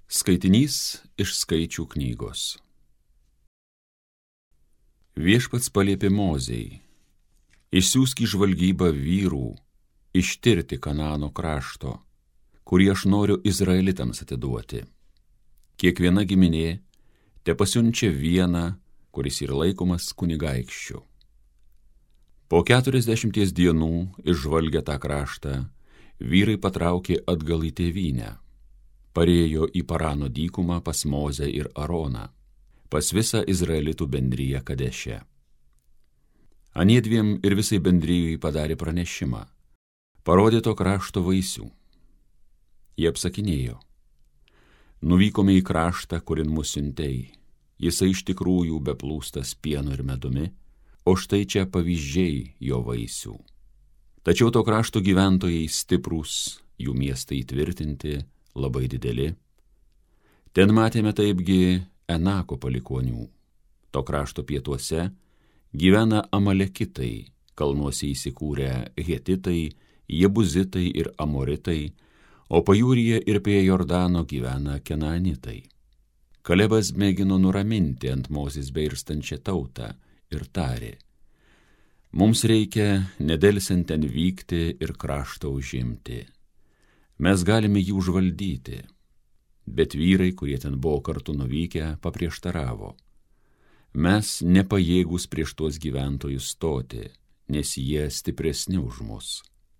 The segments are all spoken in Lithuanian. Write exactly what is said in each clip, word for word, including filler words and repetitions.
Skaitinys iš Skaičių knygos. Viešpats paliepė Mozei: išsiųsk į žvalgybą vyrų, ištirti Kanaano krašto, kurį aš noriu Izraelitams atiduoti. Kiekviena giminė tepasiunčia vieną, kuris yra laikomas kunigaikščiu. Po keturiasdešimties dienų išžvalgę tą kraštą, vyrai patraukė atgal į tėvynę. Parėjo į Parano dykumą pas Mozę ir Aroną, pas visą Izraelitų bendriją Kadeše. Aniedviem ir visai bendrijai padarė pranešimą, parodė to krašto vaisių. Jie apsakinėjo: nuvykome į kraštą, kurin mus siuntei, jisai iš tikrųjų beplūstas pienu ir medumi, o štai čia pavyzdžiai jo vaisių. Tačiau to krašto gyventojai stiprūs, jų miestai įtvirtinti, labai dideli. Ten matėme taipgi Enako palikonių. To krašto pietuose gyvena Amalekitai, kalnuose įsikūrę Hetitai, Jebuzitai ir Amoritai, o pajūryje ir prie Jordano gyvena Kenaanitai. Kalebas mėgino nuraminti ant Mozės beirstančią tautą ir tarė: mums reikia nedelsiant ten vykti ir kraštą užimti. Mes galime jį užvaldyti. Bet vyrai, kurie ten buvo kartu nuvykę, paprieštaravo: mes nepajėgūs prieš tuos gyventojus stoti, nes jie stipresni už mus.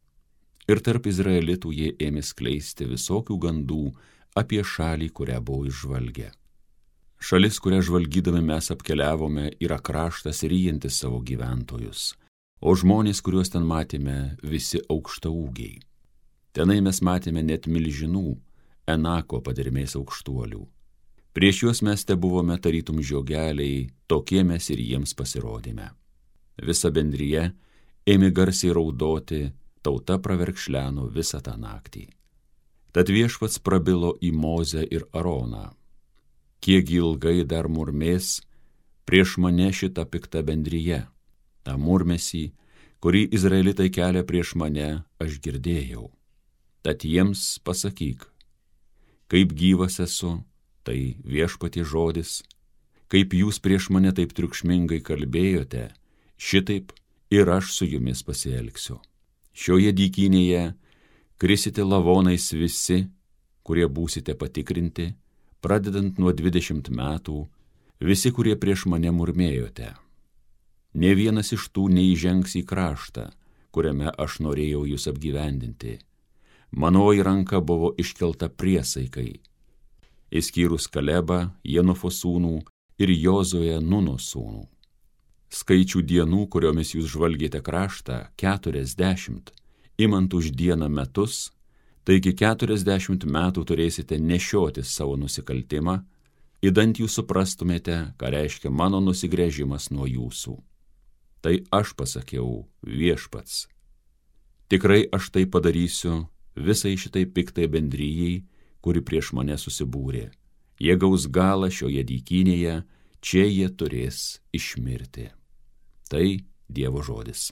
Ir tarp Izraelitų jie ėmė skleisti visokių gandų apie šalį, kurią buvo išžvalgę. Šalis, kurią žvalgydami mes apkeliavome, yra kraštas ryjantis savo gyventojus, o žmonės, kuriuos ten matėme, visi aukštaūgiai. Tenai mes matėme net milžinų, Enako padermės aukštuolių. Prieš juos mes te buvome tarytum žiogeliai, tokie mes ir jiems pasirodėme. Visa bendrija ėmė garsiai raudoti, tauta praverkšleno visą tą naktį. Tad viešpats prabilo į Mozę ir Aroną: kiek ilgai dar murmės prieš mane šitą piktą bendriją? tą murmesį, kurį Izraelitai kelia prieš mane, aš girdėjau. Tad jiems pasakyk, kaip gyvas esu, tai Viešpaties žodis, kaip jūs prieš mane taip triukšmingai kalbėjote, šitaip ir aš su jumis pasielgsiu. Šioje dykynėje krisite lavonais visi, kurie būsite patikrinti, pradedant nuo dvidešimt metų, visi, kurie prieš mane murmėjote. Ne vienas iš tų neįžengs į kraštą, kuriame aš norėjau jūs apgyvendinti. Manoji ranka buvo iškelta priesaikai, išskyrus Kalebą, Jenofo sūnų ir Jozuę, Nuno sūnų. Skaičių dienų, kuriomis jūs žvalgėte kraštą, keturiasdešimt, imant už dieną metus, taigi keturiasdešimt metų turėsite nešioti savo nusikaltimą, idant jūs suprastumėte, ką reiškia mano nusigręžimas nuo jūsų. Tai aš pasakiau, Viešpats. Tikrai aš tai padarysiu visai šitai piktai bendrijai, kuri prieš mane susibūrė. Jie gaus galą šioje dykynėje, čia jie turės išmirti. Tai Dievo žodis.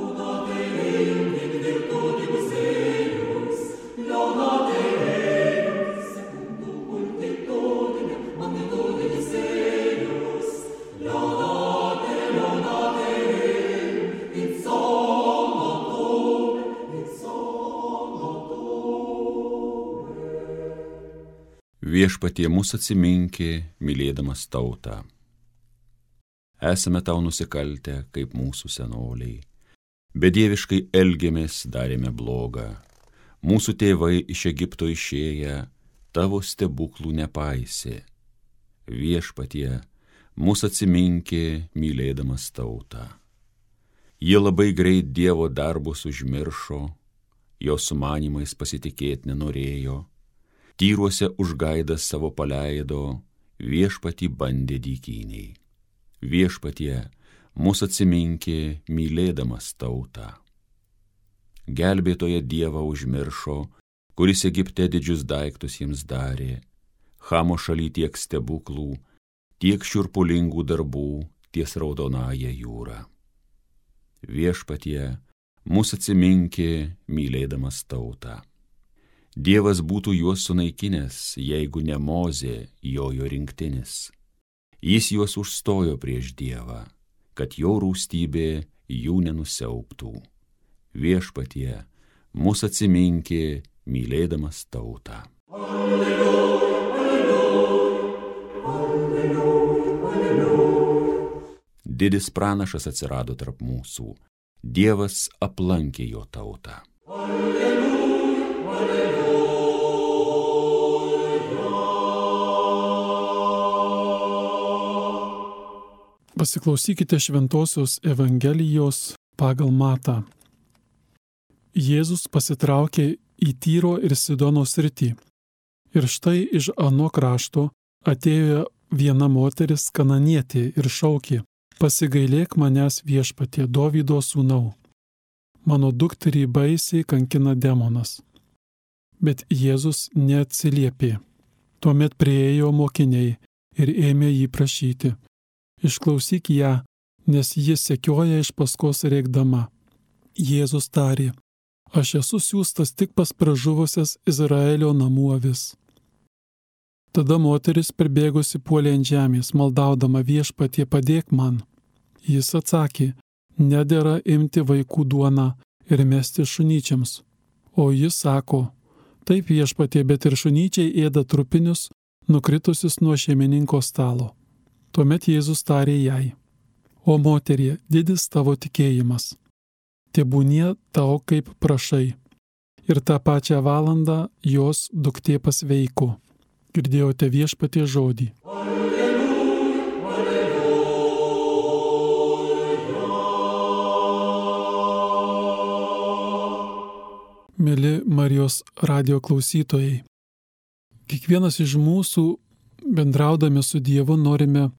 Viešpatie mus atsiminkė, mylėdamas tautą. Esame tau nusikaltę, kaip mūsų senoliai. Bedieviškai elgėmės, darėme blogą. Mūsų tėvai iš Egipto išėję, tavo stebuklų nepaisė. Viešpatie, mus atsiminkė, mylėdamas tautą. Jie labai greit Dievo darbus užmiršo, jo sumanimais pasitikėti nenorėjo. Tyruose užgaidas savo paleido, Viešpatį bandė dykyniai. Viešpatie, mus atsiminkė, mylėdamas tautą. Gelbėtoje Dievą užmiršo, kuris Egipte didžius daiktus jiems darė, Chamo šaly tiek stebuklų, tiek šiurpulingų darbų ties Raudonąja jūra. Viešpatie, mus atsiminkė, mylėdamas tautą. Dievas būtų juos sunaikinęs, jeigu ne Mozė jojo rinktinis. Jis juos užstojo prieš Dievą, kad jo rūstybė jų nenusiaubtų. Viešpatie, mus atsiminkė, mylėdamas tautą. Alleluja, alleluja, alleluja, alleluja. Didis pranašas atsirado tarp mūsų. Dievas aplankė jo tautą. Alleluja, alleluja. Pasiklausykite Šventosios Evangelijos pagal Matą. Jėzus pasitraukė į Tyro ir Sidono sritį. Ir štai iš ano krašto atėjo viena moteris kananietė ir šaukė: pasigailėk manęs, Viešpatie, Dovydo sūnau. Mano dukterį baisiai kankina demonas. Bet Jėzus neatsiliepė. Tuomet priėjo mokiniai ir ėmė jį prašyti: išklausyk ją, nes jis sekioja iš paskos rėkdama. Jėzus tarė: aš esu siųstas tik pas pražuvusias Izraelio namų avis. Tada moteris perbėgusi puolė ant žemės, maldaudama: Viešpatie, padėk man. Jis atsakė: nedera imti vaikų duoną ir mesti šunyčiams. O jis sako: taip, Viešpatie, bet ir šunyčiai ėda trupinius, nukritusius nuo šeimininko stalo. Tuomet Jėzus tarė jai: o moterie, didis tavo tikėjimas. Tebūnie tau kaip prašai. Ir tą pačią valandą jos duktė pasveiko. Girdėjote Viešpatie žodį. Alleluja, alleluja. Mėly Marijos radijo klausytojai, kiekvienas iš mūsų bendraudami su Dievu norime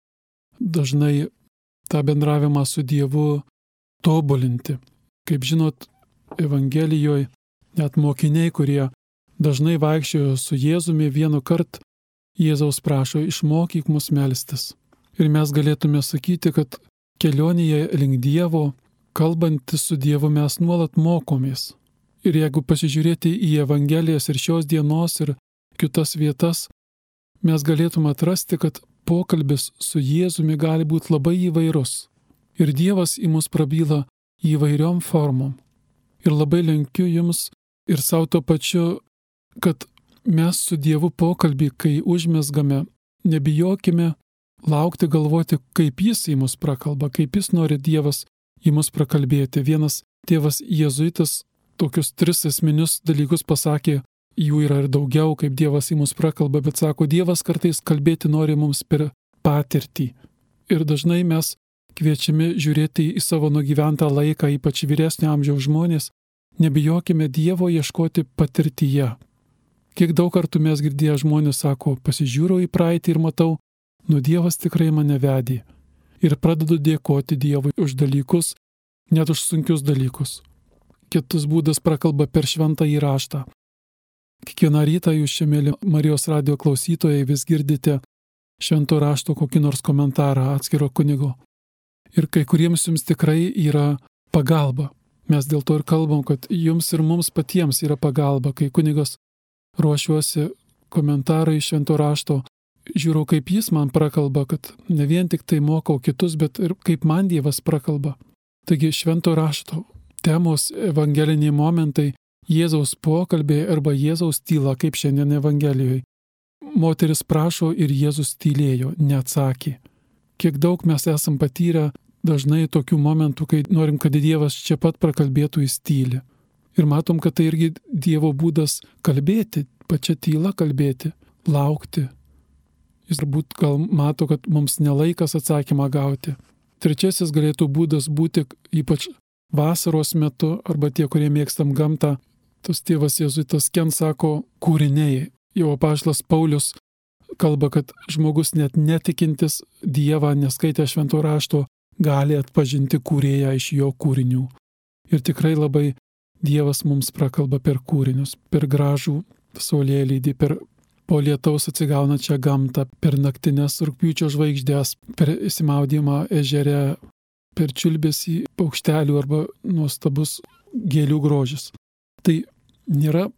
dažnai tą bendravimą su Dievu tobulinti. Kaip žinot, Evangelijoje net mokiniai, kurie dažnai vaikščiojo su Jėzumi, vienu kart Jėzaus prašo: išmokyk mus melstis. Ir mes galėtume sakyti, kad kelionėje link Dievo, kalbantis su Dievu, mes nuolat mokomės. Ir jeigu pasižiūrėti į Evangelijas ir šios dienos ir kitas vietas, mes galėtume atrasti, kad pokalbis su Jėzumi gali būti labai įvairus. Ir Dievas į mus prabyla įvairiom formom. Ir labai linkiu jums ir savo to pačiu, kad mes su Dievu pokalbį, kai užmesgame, nebijokime laukti, galvoti, kaip jis į mus prakalba, kaip jis nori Dievas į mus prakalbėti. Vienas tėvas jėzuitas tokius tris esminius dalykus pasakė, jų yra ir daugiau, kaip Dievas į mus prakalba, bet sako, Dievas kartais kalbėti nori mums per patirtį. Ir dažnai mes kviečiami žiūrėti į savo nugyventą laiką, ypač vyresnio amžiaus žmonės, nebijokime Dievo ieškoti patirtyje. Kiek daug kartų mes girdėję žmonės sako, pasižiūriu į praeitį ir matau, nu Dievas tikrai mane vedė. Ir pradedu dėkoti Dievui už dalykus, net už sunkius dalykus. Kitus būdas prakalba per šventąjį raštą. Kiekvieną rytą jūs čia, mėly Marijos radijo klausytojai, vis girdite švento rašto kokį nors komentarą atskiro kunigo. Ir kai kuriems jums tikrai yra pagalba. Mes dėl to ir kalbam, kad jums ir mums patiems yra pagalba. Kai kunigas ruošiuosi komentarą iš švento rašto, žiūrau, kaip jis man prakalba, kad ne vien tik tai mokau kitus, bet ir kaip man Dievas prakalba. Taigi švento rašto temos, evangeliniai momentai, Jėzaus pokalbė arba Jėzaus tyla, kaip šiandien Evangelijoje. Moteris prašo ir Jėzus tylėjo, neatsakė. Kiek daug mes esam patyrę dažnai tokių momentų, kai norim, kad Dievas čia pat prakalbėtų, jis tyli. Ir matom, kad tai irgi Dievo būdas kalbėti, pačia tyla kalbėti, laukti. Jis turbūt gal mato, kad mums nelaikas atsakymą gauti. Trečiasis galėtų būdas būti ypač vasaros metu, arba tie, kurie mėgstam gamtą. Tas tėvas jėzuitas Ken sako kūriniai. Jau apaštalas Paulius kalba, kad žmogus net netikintis Dievą, neskaitę švento rašto, gali atpažinti kūrėją iš jo kūrinių. Ir tikrai labai Dievas mums prakalba per kūrinius, per gražų saulėlydį, per po lietaus atsigaunančią gamtą, per naktinės rugpjūčio žvaigždės, per įsimaudymą ežere, per čiulbesį paukštelių arba nuostabus gėlių grožis. Tai nėra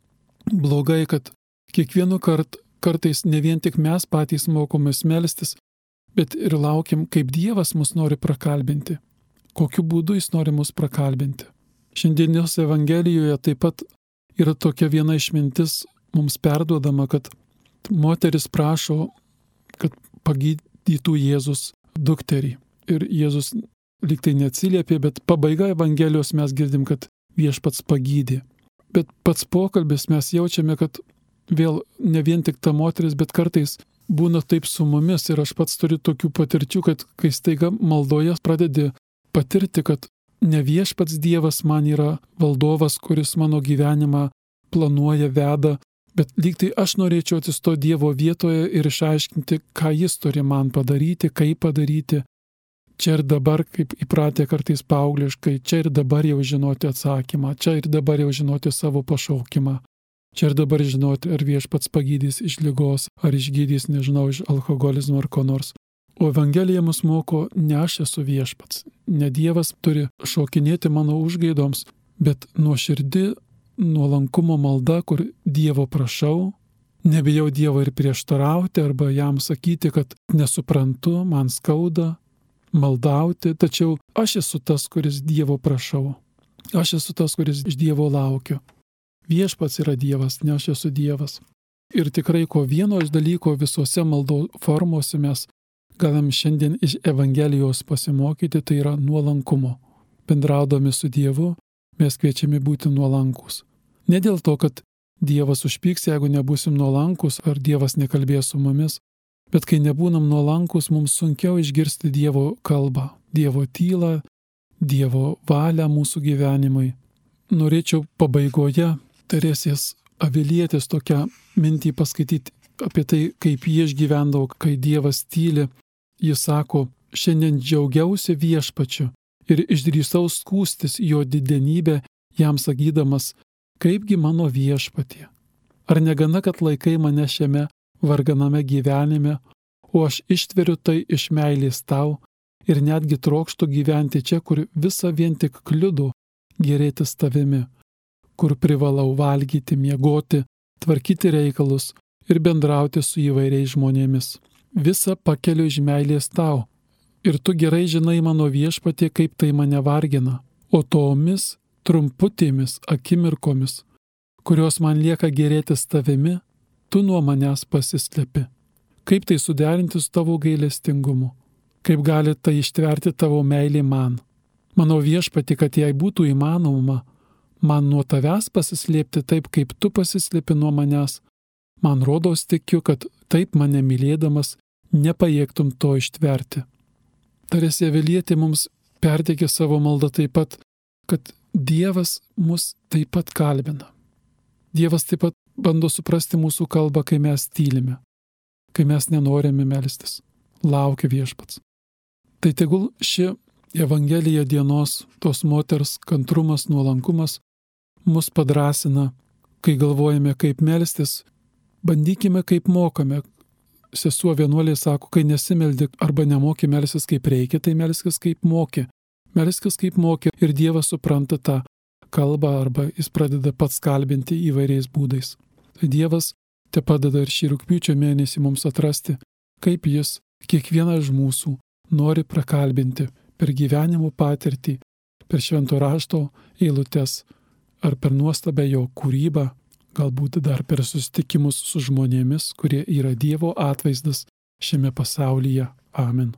blogai, kad kiekvienu kart, kartais ne vien tik mes patys mokomės melstis, bet ir laukiam, kaip Dievas mus nori prakalbinti. Kokiu būdu jis nori mus prakalbinti. Šiandienos Evangelijoje taip pat yra tokia viena išmintis mums perduodama, kad moteris prašo, kad pagydytų Jėzus dukterį. Ir Jėzus lyg tai neatsiliepė, bet pabaiga Evangelijos mes girdim, kad viešpats pagydė. Bet pats pokalbis mes jaučiame, kad vėl ne vien tik ta moteris, bet kartais būna taip su mumis. Ir aš pats turiu tokių patirčių, kad kai staiga maldoje pradedi patirti, kad ne viešpats Dievas man yra valdovas, kuris mano gyvenimą planuoja, veda, bet lyg tai aš norėčiau atsistoti Dievo vietoje ir išaiškinti, ką jis turi man padaryti, kaip padaryti. Čia ir dabar, kaip įpratę kartais paaugliškai, čia ir dabar jau žinoti atsakymą, čia ir dabar jau žinoti savo pašaukimą, čia ir dabar žinoti, ar viešpats pagydys iš ligos, ar išgydys, nežinau, iš alkoholizmo ar ko nors. O Evangelija mus moko, ne aš esu viešpats, ne Dievas turi šokinėti mano užgaidoms, bet nuoširdi nuolankumo malda, kur Dievo prašau, nebijau Dievo ir prieštarauti arba jam sakyti, kad nesuprantu, man skauda, maldauti, tačiau aš esu tas, kuris Dievo prašau. Aš esu tas, kuris iš Dievo laukiu. Viešpats yra Dievas, ne aš esu Dievas. Ir tikrai ko vieno iš dalyko visose maldo formose mes galim šiandien iš Evangelijos pasimokyti, tai yra nuolankumo. Bendraudami su Dievu mes kviečiami būti nuolankus. Ne dėl to, kad Dievas užpyks, jeigu nebūsim nuolankus, ar Dievas nekalbės su mumis, bet kai nebūnam nuolankus, mums sunkiau išgirsti Dievo kalbą, Dievo tylą, Dievo valią mūsų gyvenimui. Norėčiau pabaigoje Teresės Avilietės tokią mintį paskaityti apie tai, kaip jie išgyvendavo, kai Dievas tyli. Jis sako, šiandien džiaugiausi viešpačiu ir išdrįsau skųstis jo didenybę, jam sakydamas, kaipgi mano viešpatie. Ar negana, kad laikai mane šiame varganame gyvenime, o aš ištveriu tai iš meilės tau ir netgi trokštu gyventi čia, kur visa vien tik kliudo gėrėtis tavimi, kur privalau valgyti, miegoti, tvarkyti reikalus ir bendrauti su įvairiais žmonėmis. Visa pakeliu iš meilės tau. Ir tu gerai žinai mano viešpatie, kaip tai mane vargina. O tomis trumputėmis akimirkomis, kurios man lieka gėrėtis tavimi, tu nuo manęs pasislepi. Kaip tai suderinti su tavo gailestingumu? Kaip gali tai ištverti tavo meilė man? Mano viešpatie, kad jei būtų įmanoma, man nuo tavęs pasislėpti taip, kaip tu pasislėpi nuo manęs, man rodos tikiu, kad taip mane mylėdamas nepajėgtum to ištverti. Teresė Avilietė mums perteikė savo maldą taip pat, kad Dievas mus taip pat kalbina. Dievas taip pat bando suprasti mūsų kalbą, kai mes tylime, kai mes nenorime melstis. Laukia viešpats. Tai tegul ši Evangelija dienos, tos moters kantrumas, nuolankumas mus padrasina, kai galvojame, kaip melstis. Bandykime, kaip mokame. Sesuo vienuolė sako, kai nesimeldi arba nemoki melstis kaip reikia, tai melskis kaip moki. Melskis kaip moki ir Dievas supranta tą kalbą arba jis pradeda pats kalbinti įvairiais būdais. Tai Dievas te padeda ir šį rugpjūčio mėnesį mums atrasti, kaip jis kiekvieną iš mūsų nori prakalbinti per gyvenimo patirtį, per švento rašto eilutes ar per nuostabę jo kūrybą, galbūt dar per susitikimus su žmonėmis, kurie yra Dievo atvaizdas šiame pasaulyje. Amen.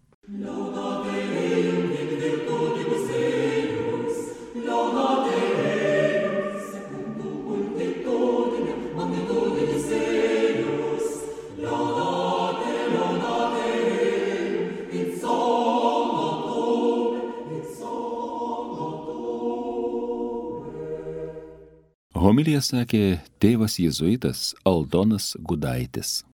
Homiliją sakė tėvas jėzuitas Aldonas Gudaitis.